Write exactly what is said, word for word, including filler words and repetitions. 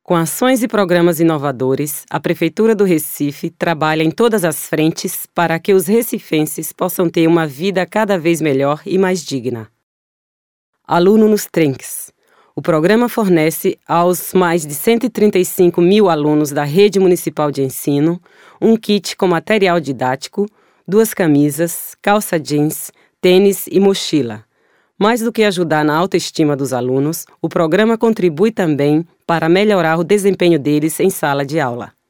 Com ações e programas inovadores, a Prefeitura do Recife trabalha em todas as frentes para que os recifenses possam ter uma vida cada vez melhor e mais digna. Aluno nos Trinques. O programa fornece aos mais de cento e trinta e cinco mil alunos da Rede Municipal de Ensino um kit com material didático, duas camisas, calça jeans, tênis e mochila. Mais do que ajudar na autoestima dos alunos, o programa contribui também para melhorar o desempenho deles em sala de aula.